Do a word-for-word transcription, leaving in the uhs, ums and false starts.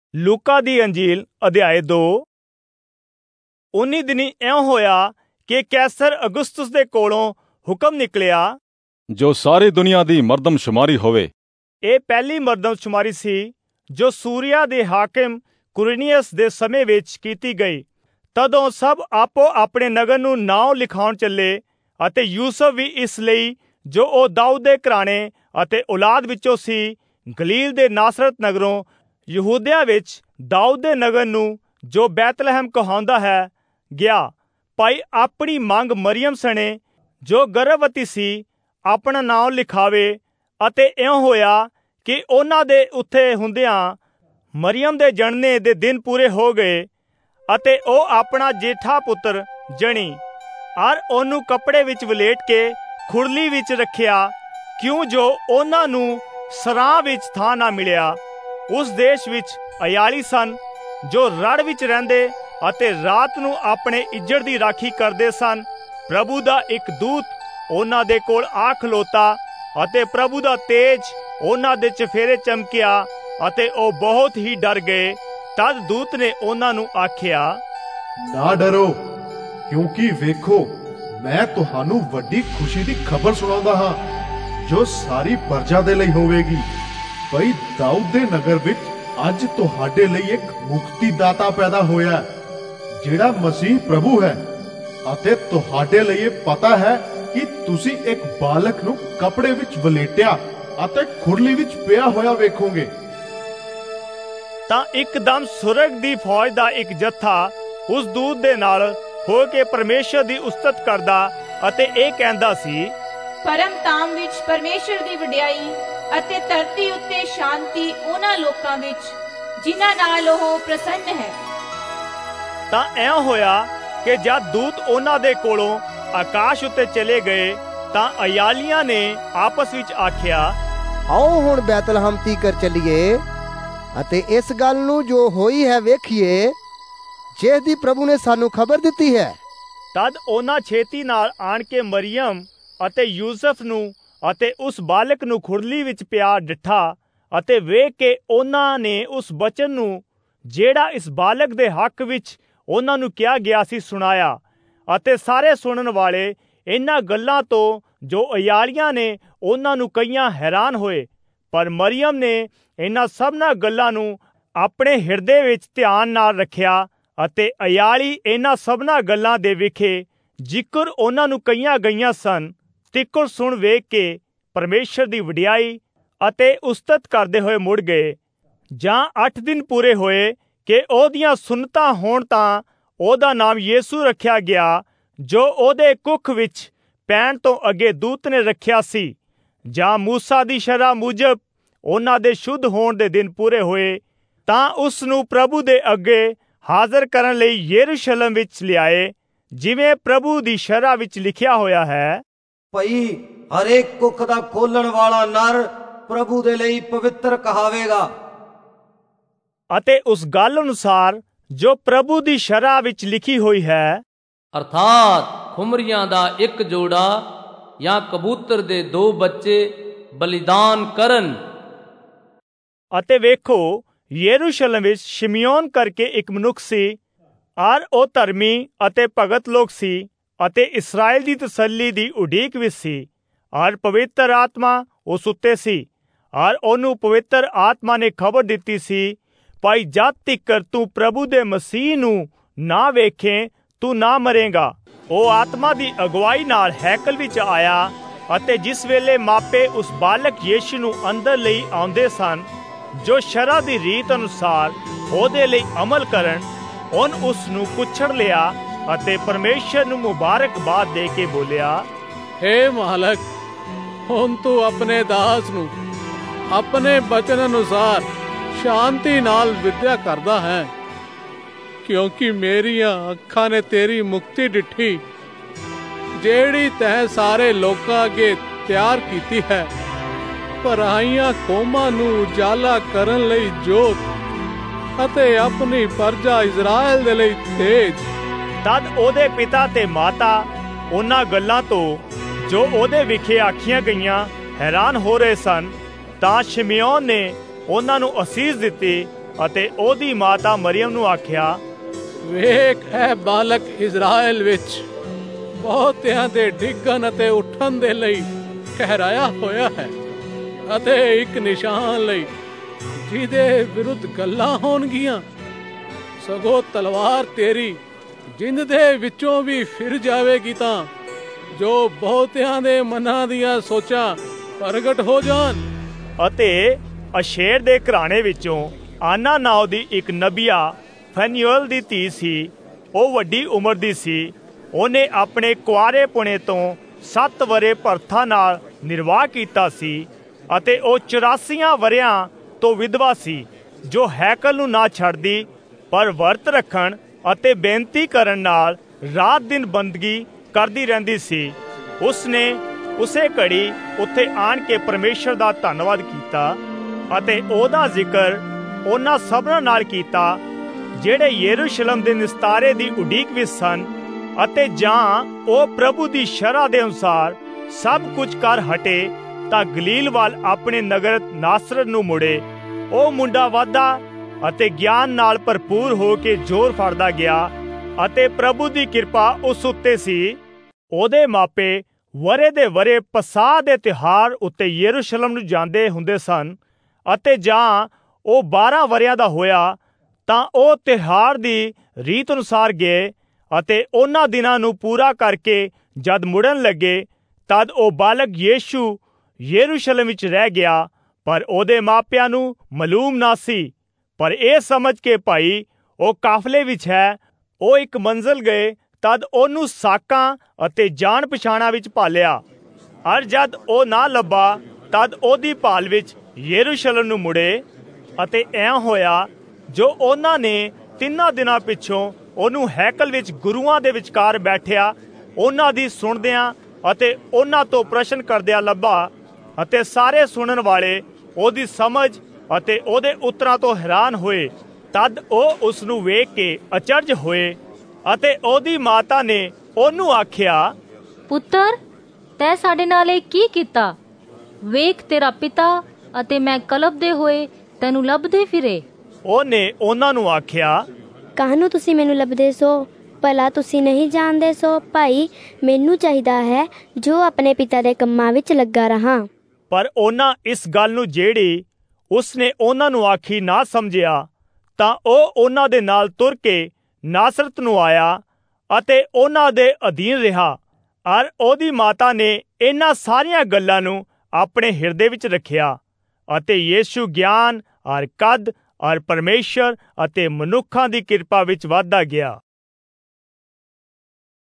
ਲੂਕਾ ਦੀ ਅੰਜੀਲ ਅਧਿਆਇ ਦੋ। ਉਨੀ ਦਿਨੀ ਇਉਂ ਹੋਇਆ ਕਿ ਕੈਸਰ ਅਗੁਸਤੁਸ ਦੇ ਕੋਲੋਂ ਹੁਕਮ ਨਿਕਲਿਆ ਜੋ ਸਾਰੀ ਦੁਨੀਆ ਦੀ ਮਰਦਮਸ਼ੁਮਾਰੀ ਹੋਵੇ। ਇਹ ਪਹਿਲੀ ਮਰਦਮਸ਼ੁਮਾਰੀ ਸੀ ਜੋ ਸੂਰੀਆ ਦੇ ਹਾਕਿਮ ਕੁਰੀਨੀਅਸ ਦੇ ਸਮੇਂ ਵਿੱਚ ਕੀਤੀ ਗਈ। ਤਦੋਂ ਸਭ ਆਪੋ ਆਪਣੇ ਨਗਰ ਨੂੰ ਨਾਉਂ ਲਿਖਾਉਣ ਚੱਲੇ ਅਤੇ ਯੂਸਫ ਵੀ ਇਸ ਲਈ ਜੋ ਉਹ ਦਾਊਦ ਦੇ ਘਰਾਣੇ ਅਤੇ ਔਲਾਦ ਵਿੱਚੋਂ ਸੀ, ਗਲੀਲ ਦੇ ਨਾਸਰਤ ਨਗਰੋਂ ਯਹੂਦਿਆ ਵਿੱਚ ਦਾਊਦ ਦੇ ਨਗਰ ਨੂੰ ਜੋ ਬੈਤਲਹਮ ਕਹਾਉਂਦਾ ਹੈ ਗਿਆ। ਭਾਈ ਆਪਣੀ ਮੰਗ ਮਰੀਅਮ ਸਣੇ ਜੋ ਗਰਭਵਤੀ ਸੀ ਆਪਣਾ ਨਾਮ ਲਿਖਾਵੇ। ਅਤੇ ਇਉਂ ਹੋਇਆ ਕਿ ਉਹਨਾਂ ਦੇ ਉੱਥੇ ਹੁੰਦਿਆਂ ਮਰੀਅਮ ਦੇ ਜਣਨੇ ਦੇ ਦਿਨ ਪੂਰੇ ਹੋ ਗਏ ਅਤੇ ਉਹ ਆਪਣਾ ਜੇਠਾ ਪੁੱਤਰ ਜਣੀ ਅਰ ਉਹਨੂੰ ਕੱਪੜੇ ਵਿੱਚ ਵਲੇਟ ਕੇ ਖੁਰਲੀ ਵਿੱਚ ਰੱਖਿਆ, ਕਿਉਂ ਜੋ ਉਹਨਾਂ ਨੂੰ ਸਰਾਂ ਵਿੱਚ ਥਾਂ ਨਾ ਮਿਲਿਆ। ਉਸ ਦੇਸ਼ ਵਿੱਚ ਅਯਾਲੀ ਸਨ ਜੋ ਰੜ ਵਿੱਚ ਰਹਿੰਦੇ ਅਤੇ ਰਾਤ ਨੂੰ ਆਪਣੇ ਇੱਜੜ ਦੀ ਰਾਖੀ ਕਰਦੇ ਸਨ। ਪ੍ਰਭੂ ਦਾ ਇੱਕ ਦੂਤ ਉਹਨਾਂ ਦੇ ਕੋਲ ਆ ਖਲੋਤਾ ਅਤੇ ਪ੍ਰਭੂ ਦਾ ਤੇਜ ਉਹਨਾਂ ਦੇ ਚਫੇਰੇ ਚਮਕਿਆ ਅਤੇ ਉਹ ਬਹੁਤ ਹੀ ਡਰ ਗਏ। ਤਦ ਦੂਤ ਨੇ ਉਹਨਾਂ ਨੂੰ ਆਖਿਆ, ਨਾ ਡਰੋ, ਕਿਉਂਕਿ ਵੇਖੋ ਮੈਂ ਤੁਹਾਨੂੰ ਵੱਡੀ ਖੁਸ਼ੀ ਦੀ ਖਬਰ ਸੁਣਾਉਂਦਾ ਹਾਂ ਜੋ ਸਾਰੀ ਪ੍ਰਜਾ ਦੇ ਲਈ ਹੋਵੇਗੀ। ਬਈ ਦਾਊਦ ਦੇ ਨਗਰ ਵਿੱਚ ਅੱਜ ਤੁਹਾਡੇ ਲਈ ਇੱਕ ਮੁਕਤੀ ਦਾਤਾ ਪੈਦਾ ਹੋਇਆ ਜਿਹੜਾ ਮਸੀਹ ਪ੍ਰਭੂ ਹੈ। ਅਤੇ ਤੁਹਾਡੇ ਲਈ ਇਹ ਪਤਾ ਹੈ ਕਿ ਤੁਸੀਂ ਇੱਕ ਬਾਲਕ ਨੂੰ ਕੱਪੜੇ ਵਿੱਚ ਵਲੇਟਿਆ ਅਤੇ ਖੁਰਲੀ ਵਿੱਚ ਪਿਆ ਹੋਇਆ ਵੇਖੋਗੇ। ਤਾਂ ਇੱਕਦਮ ਸੁਰਗ ਦੀ ਫੌਜ ਦਾ ਇੱਕ ਜੱਥਾ ਉਸ ਦੂਤ ਦੇ ਨਾਲ ਹੋ ਕੇ ਪਰਮੇਸ਼ਰ ਦੀ ਉਸਤਤ ਕਰਦਾ ਅਤੇ ਇਹ ਕਹਿੰਦਾ ਸੀ, ਪਰਮ ਧਾਮ ਵਿੱਚ ਪਰਮੇਸ਼ਰ ਦੀ ਵਡਿਆਈ ਅਤੇ ਧਰਤੀ ਉੱਤੇ ਸ਼ਾਂਤੀ ਉਹਨਾਂ ਲੋਕਾਂ ਵਿੱਚ ਜਿਨ੍ਹਾਂ ਨਾਲ ਉਹ ਪ੍ਰਸੰਨ ਹੈ। ਤਾਂ ਇਉਂ ਹੋਇਆ ਕਿ ਜਦ ਦੂਤ ਉਹਨਾਂ ਦੇ ਕੋਲੋਂ ਆਕਾਸ਼ ਉੱਤੇ ਚਲੇ ਗਏ ਤਾਂ ਅਯਾਲੀਆਂ ਨੇ ਆਪਸ ਵਿੱਚ ਆਖਿਆ, ਆਓ ਹੁਣ ਬੈਤਲਹਮ ਤੀਕਰ ਚੱਲੀਏ ਅਤੇ ਇਸ ਗੱਲ ਨੂੰ ਜੋ ਹੋਈ ਹੈ ਵੇਖੀਏ ਜਿਸ ਦੀ ਪ੍ਰਭੂ ਨੇ ਸਾਨੂੰ ਖਬਰ ਦਿੱਤੀ ਹੈ। ਤਦ ਉਹਨਾਂ ਛੇਤੀ ਨਾਲ ਆਣ ਕੇ ਮਰੀਅਮ ਅਤੇ ਯੂਸਫ ਨੂੰ ਅਤੇ ਉਸ ਬਾਲਕ ਨੂੰ ਖੁਰਲੀ ਵਿੱਚ ਪਿਆ ਡਿੱਠਾ ਅਤੇ ਵੇਖ ਕੇ ਉਹਨਾਂ ਨੇ ਉਸ ਬਚਨ ਨੂੰ ਜਿਹੜਾ ਇਸ ਬਾਲਕ ਦੇ ਹੱਕ ਵਿੱਚ ਉਹਨਾਂ ਨੂੰ ਕਿਹਾ ਗਿਆ ਸੀ ਸੁਣਾਇਆ। ਅਤੇ ਸਾਰੇ ਸੁਣਨ ਵਾਲੇ ਇਹਨਾਂ ਗੱਲਾਂ ਤੋਂ ਜੋ ਅਯਾਲੀਆਂ ਨੇ ਉਹਨਾਂ ਨੂੰ ਕਈਆਂ ਹੈਰਾਨ ਹੋਏ। ਪਰ ਮਰੀਅਮ ਨੇ ਇਹਨਾਂ ਸਭਨਾਂ ਗੱਲਾਂ ਨੂੰ ਆਪਣੇ ਹਿਰਦੇ ਵਿੱਚ ਧਿਆਨ ਨਾਲ ਰੱਖਿਆ ਅਤੇ ਅਯਾਲੀ ਇਹਨਾਂ ਸਭਨਾਂ ਗੱਲਾਂ ਦੇ ਵਿਖੇ ਜ਼ਿਕਰ ਉਹਨਾਂ ਨੂੰ ਕਹੀਆਂ ਗਈਆਂ ਸਨ ਤਿੱਕਰ ਸੁਣ ਵੇਖ ਕੇ ਪਰਮੇਸ਼ਰ ਦੀ ਵਡਿਆਈ ਅਤੇ ਉਸਤਤ ਕਰਦੇ ਹੋਏ ਮੁੜ ਗਏ। ਜਾਂ ਅੱਠ ਦਿਨ ਪੂਰੇ ਹੋਏ ਕਿ ਉਹਦੀਆਂ ਸੁੰਨਤਾਂ ਹੋਣ ਤਾਂ ਉਹਦਾ ਨਾਮ ਯੀਸ਼ੂ ਰੱਖਿਆ ਗਿਆ ਜੋ ਉਹਦੇ ਕੁੱਖ ਵਿੱਚ ਪੈਣ ਤੋਂ ਅੱਗੇ ਦੂਤ ਨੇ ਰੱਖਿਆ ਸੀ। ਜਾਂ ਮੂਸਾ ਦੀ ਸ਼ਰ੍ਹਾ ਮੁਜਬ ਉਹਨਾਂ ਦੇ ਸ਼ੁੱਧ ਹੋਣ ਦੇ ਦਿਨ ਪੂਰੇ ਹੋਏ ਤਾਂ ਉਸ ਨੂੰ ਪ੍ਰਭੂ ਦੇ ਅੱਗੇ ਹਾਜ਼ਰ ਕਰਨ ਲਈ ਯਰੂਸ਼ਲਮ ਵਿੱਚ ਲਿਆਏ, ਜਿਵੇਂ ਪ੍ਰਭੂ ਦੀ ਸ਼ਰ੍ਹਾ ਵਿੱਚ ਲਿਖਿਆ ਹੋਇਆ ਹੈ, ਭਈ ਹਰੇਕ ਕੁੱਖ ਦਾ ਖੋਲਣ ਵਾਲਾ ਨਰ ਪ੍ਰਭੂ ਦੇ ਲਈ ਪਵਿੱਤਰ ਕਹਾਵੇਗਾ। ਅਤੇ ਉਸ ਗੱਲ ਅਨੁਸਾਰ ਜੋ ਪ੍ਰਭੂ ਦੀ ਸ਼ਰ੍ਹਾ ਵਿੱਚ ਲਿਖੀ ਹੋਈ ਹੈ, ਅਰਥਾਤ ਖੁਮਰੀਆਂ ਦਾ ਇੱਕ ਜੋੜਾ ਜਾਂ ਕਬੂਤਰ ਦੇ ਦੋ ਬੱਚੇ ਬਲੀਦਾਨ ਕਰਨ। ਅਤੇ ਵੇਖੋ ਯਰੂਸ਼ਲਮ ਵਿੱਚ ਸ਼ਿਮਯੋਨ ਕਰਕੇ ਇੱਕ ਮਨੁੱਖ ਸੀ ਔਰ ਉਹ ਧਰਮੀ ਅਤੇ ਭਗਤ ਲੋਕ ਸੀ ਅਤੇ ਇਸਰਾਏਲ ਦੀ ਤਸੱਲੀ ਦੀ ਉਡੀਕ ਵਿੱਚ ਸੀ ਔਰ ਪਵਿੱਤਰ ਆਤਮਾ ਉਸ ਉੱਤੇ ਸੀ। ਔਰ ਉਹਨੂੰ ਪਵਿੱਤਰ ਆਤਮਾ ਨੇ ਖਬਰ ਦਿੱਤੀ ਸੀ, ਭਾਈ ਜਦ ਤੀਕਰ ਤੂੰ ਪ੍ਰਭੂ ਦੇ ਮਸੀਹ ਨੂੰ ਨਾ ਵੇਖੇ ਤੂੰ ਨਾ ਮਰੇਗਾ। ਉਹ ਆਤਮਾ ਦੀ ਅਗਵਾਈ ਨਾਲ ਹੈਕਲ ਵਿੱਚ ਆਇਆ ਅਤੇ ਜਿਸ ਵੇਲੇ ਮਾਪੇ ਉਸ ਬਾਲਕ ਯੀਸ਼ੂ ਨੂੰ ਅੰਦਰ ਲਈ ਆਉਂਦੇ ਸਨ ਜੋ ਸ਼ਰ੍ਹਾ ਦੀ ਰੀਤ ਅਨੁਸਾਰ ਉਹਦੇ ਲਈ ਅਮਲ ਕਰਨ, ਉਹਨ ਉਸ ਨੂੰ ਕੁੱਛੜ ਲਿਆ ਅਤੇ ਪਰਮੇਸ਼ਰ ਨੂੰ ਮੁਬਾਰਕਬਾਦ ਦੇ ਕੇ ਬੋਲਿਆ, ਹੇ ਮਾਲਕ, ਹੁਣ ਤੂੰ ਆਪਣੇ ਦਾਸ ਨੂੰ ਆਪਣੇ ਬਚਨ ਅਨੁਸਾਰ ਸ਼ਾਂਤੀ ਨਾਲ ਵਿਦਿਆ ਕਰਦਾ ਹੈ, ਕਿਉਂਕਿ ਮੇਰੀਆਂ ਅੱਖਾਂ ਨੇ ਤੇਰੀ ਮੁਕਤੀ ਡਿੱਠੀ ਜਿਹੜੀ ਤੈਂ ਸਾਰੇ ਲੋਕਾਂ ਅੱਗੇ ਤਿਆਰ ਕੀਤੀ ਹੈ, ਪਰਾਈਆਂ ਕੌਮਾਂ ਨੂੰ ਉਜਾਲਾ ਕਰਨ ਲਈ ਜੋਤ ਅਤੇ ਆਪਣੀ ਪ੍ਰਜਾ ਇਜ਼ਰਾਈਲ ਦੇ ਲਈ ਤੇਜ। ਤਦ ਉਹਦੇ ਪਿਤਾ ਤੇ ਮਾਤਾ ਉਹਨਾਂ ਗੱਲਾਂ ਤੋਂ ਜੋ ਉਹਦੇ ਵਿਖੇ ਆਖੀਆਂ ਗਈਆਂ ਹੈਰਾਨ ਹੋ ਰਹੇ ਸਨ। ਤਾਂ ਸ਼ਿਮਯੋਨ ਨੇ ਉਹਨਾਂ ਨੂੰ ਅਸੀਸ ਦਿੱਤੀ ਅਤੇ ਉਹਦੀ ਮਾਤਾ ਮਰੀਅਮ ਨੂੰ ਆਖਿਆ, ਵੇਖ, ਇਹ ਬਾਲਕ ਇਜ਼ਰਾਈਲ ਵਿੱਚ ਬਹੁਤਿਆਂ ਦੇ ਡਿੱਗਣ ਅਤੇ ਉੱਠਣ ਦੇ ਲਈ ਠਹਿਰਾਇਆ ਹੋਇਆ ਹੈ, ਅਤੇ ਇੱਕ ਨਿਸ਼ਾਨ ਲਈ ਜਿਹਦੇ ਵਿਰੁੱਧ ਗੱਲਾਂ ਹੋਣਗੀਆਂ। ਸਗੋਂ ਤਲਵਾਰ ਤੇਰੀ ਜਿੰਦ ਦੇ ਵਿੱਚੋਂ ਵੀ ਫਿਰ ਜਾਵੇਗੀ, ਤਾਂ ਜੋ ਬਹੁਤਿਆਂ ਦੇ ਮਨਾਂ ਦੀਆਂ ਸੋਚਾਂ ਪ੍ਰਗਟ ਹੋ ਜਾਣ। ਅਤੇ ਅਸ਼ੇਰ ਦੇ ਘਰਾਣੇ ਵਿੱਚੋਂ ਆਨਾ ਨਾਉ ਦੀ ਇੱਕ ਨਬੀਆ ਫੈਨੂਅਲ ਦੀ ਧੀ ਸੀ। ਉਹ ਵੱਡੀ ਉਮਰ ਦੀ ਸੀ। ਉਹਨੇ ਆਪਣੇ ਕੁਆਰੇ ਪੁਣੇ ਤੋਂ ਸੱਤ ਵਰੇ ਭਰਥਾ ਨਾਲ ਨਿਰਵਾਹ ਕੀਤਾ ਸੀ, ਅਤੇ ਉਹ ਚੁਰਾਸੀਆਂ ਵਰਿਆਂ ਤੋਂ ਵਿਧਵਾ ਸੀ, ਜੋ ਹੈਕਲ ਨੂੰ ਨਾ ਛੱਡਦੀ, ਪਰ ਵਰਤ ਰੱਖਣ ਅਤੇ ਬੇਨਤੀ ਕਰਨ ਨਾਲ ਰਾਤ ਦਿਨ ਬੰਦਗੀ ਕਰਦੀ ਰਹਿੰਦੀ ਸੀ। ਉਸਨੇ ਉਸੇ ਘੜੀ ਉੱਥੇ ਆਣ ਕੇ ਪਰਮੇਸ਼ਰ ਦਾ ਧੰਨਵਾਦ ਕੀਤਾ ਅਤੇ ਉਹਦਾ ਜ਼ਿਕਰ ਉਹਨਾਂ ਸਭਨਾਂ ਨਾਲ ਕੀਤਾ ਜਿਹੜੇ ਯਰੂਸ਼ਲਮ ਦੇ ਨਿਸਤਾਰੇ ਦੀ ਉਡੀਕ ਵਿੱਚ ਸਨ, ਅਤੇ ਜਾਂ ਉਹ ਪ੍ਰਭੂ ਦੀ ਸ਼ਰ੍ਹਾ ਦੇ ਅਨੁਸਾਰ ਸਭ ਕੁਝ ਕਰ ਹਟੇ ਤਾਂ ਗਲੀਲ ਵੱਲ ਆਪਣੇ ਨਗਰ ਨਾਸਰਤ ਨੂੰ ਮੁੜੇ। ਉਹ ਮੁੰਡਾ ਵਾਧਾ ਅਤੇ ਗਿਆਨ ਨਾਲ ਭਰਪੂਰ ਹੋ ਕੇ ਜ਼ੋਰ ਫੜਦਾ ਗਿਆ, ਅਤੇ ਪ੍ਰਭੂ ਦੀ ਕਿਰਪਾ ਉਸ ਉੱਤੇ ਸੀ। ਉਹਦੇ ਮਾਪੇ ਵਰੇ ਦੇ ਵਰੇ ਪਸਾਹ ਦੇ ਤਿਉਹਾਰ ਉੱਤੇ ਯਰੂਸ਼ਲਮ ਨੂੰ ਜਾਂਦੇ ਹੁੰਦੇ ਸਨ, ਅਤੇ ਜਾਂ ਉਹ ਬਾਰਾਂ ਵਰਿਆਂ ਦਾ ਹੋਇਆ ਤਾਂ ਉਹ ਤਿਉਹਾਰ ਦੀ ਰੀਤ ਅਨੁਸਾਰ ਗਏ, ਅਤੇ ਉਹਨਾਂ ਦਿਨਾਂ ਨੂੰ ਪੂਰਾ ਕਰਕੇ ਜਦ ਮੁੜਨ ਲੱਗੇ, ਤਦ ਉਹ ਬਾਲਕ ਯੀਸ਼ੂ ਯਰੂਸ਼ਲਮ ਵਿੱਚ ਰਹਿ ਗਿਆ, ਪਰ ਉਹਦੇ ਮਾਪਿਆਂ ਨੂੰ ਮਾਲੂਮ ਨਾ ਸੀ। ਪਰ ਇਹ ਸਮਝ ਕੇ ਭਾਈ ਉਹ ਕਾਫਲੇ ਵਿੱਚ ਹੈ, ਉਹ ਇੱਕ ਮੰਜ਼ਲ ਗਏ, ਤਦ ਉਹਨੂੰ ਸਾਕਾਂ ਅਤੇ ਜਾਣ ਪਛਾਣਾਂ ਵਿੱਚ ਭਾਲਿਆ। ਅਰ ਜਦ ਉਹ ਨਾ ਲੱਭਾ, ਤਦ ਉਹਦੀ ਭਾਲ ਵਿੱਚ ਯਰੂਸ਼ਲਮ ਨੂੰ ਮੁੜੇ। ਅਤੇ ਐਂ ਹੋਇਆ, ਜੋ ਉਹਨਾਂ ਨੇ ਤਿੰਨਾਂ ਦਿਨਾਂ ਪਿੱਛੋਂ ਉਹਨੂੰ ਹੈਕਲ ਵਿੱਚ ਗੁਰੂਆਂ ਦੇ ਵਿਚਕਾਰ ਬੈਠਿਆ ਉਹਨਾਂ ਦੀ ਸੁਣਦਿਆਂ ਅਤੇ ਉਹਨਾਂ ਤੋਂ ਪ੍ਰਸ਼ਨ ਕਰਦਿਆਂ ਲੱਭਾ, ਅਤੇ ਸਾਰੇ ਸੁਣਨ ਵਾਲੇ ਉਹਦੀ ਸਮਝ ਅਤੇ ਉਹਦੇ ਉੱਤਰਾਂ ਤੋਂ ਹੈਰਾਨ ਹੋਏ। ਤਦ ਉਹ ਉਸ ਨੂੰ ਵੇਖ ਕੇ ਅਚਰਜ ਹੋਏ, ਅਤੇ ਉਹਦੀ ਮਾਤਾ ਨੇ ਉਹਨੂੰ ਆਖਿਆ, ਪੁੱਤਰ, ਤੈਂ ਸਾਡੇ ਨਾਲ ਇਹ ਕੀ ਕੀਤਾ? ਵੇਖ, ਤੇਰਾ ਪਿਤਾ ਅਤੇ ਮੈਂ ਕਲਪਦੇ ਹੋਏ ਤੈਨੂੰ ਲੱਭਦੇ ਫਿਰੇ। ਉਹਨੇ ਉਹਨਾਂ ਨੂੰ ਆਖਿਆ, ਕਾਹਨੂੰ ਤੁਸੀਂ ਮੈਨੂੰ ਲੱਭਦੇ ਸੋ? ਭਲਾ ਤੁਸੀਂ ਨਹੀਂ ਜਾਣਦੇ ਸੋ ਭਾਈ, ਮੈਨੂੰ ਚਾਹੀਦਾ ਹੈ ਜੋ ਆਪਣੇ ਪਿਤਾ ਦੇ ਕੰਮਾਂ ਵਿੱਚ ਲੱਗਾ ਰਹਾ। ਪਰ ਉਹਨਾਂ ਇਸ ਗੱਲ ਨੂੰ ਜਿਹੜੀ ਉਸਨੇ ਉਹਨਾਂ ਨੂੰ ਆਖੀ ਨਾ ਸਮਝਿਆ, ਤਾਂ ਉਹ ਉਹਨਾਂ ਦੇ ਨਾਲ ਤੁਰ ਕੇ ਨਾਸਰਤ ਨੂੰ ਆਇਆ ਅਤੇ ਉਹਨਾਂ ਦੇ ਅਧੀਨ ਰਿਹਾ। ਅਰ ਉਹਦੀ ਮਾਤਾ ਨੇ ਇਹਨਾਂ ਸਾਰੀਆਂ ਗੱਲਾਂ ਨੂੰ ਆਪਣੇ ਹਿਰਦੇ ਵਿੱਚ ਰੱਖਿਆ, ਅਤੇ ਯੀਸ਼ੂ ਗਿਆਨ ਅਰ ਕੱਦ ਅਰ ਪਰਮੇਸ਼ਰ ਅਤੇ ਮਨੁੱਖਾਂ ਦੀ ਕਿਰਪਾ ਵਿੱਚ ਵੱਧਦਾ ਗਿਆ।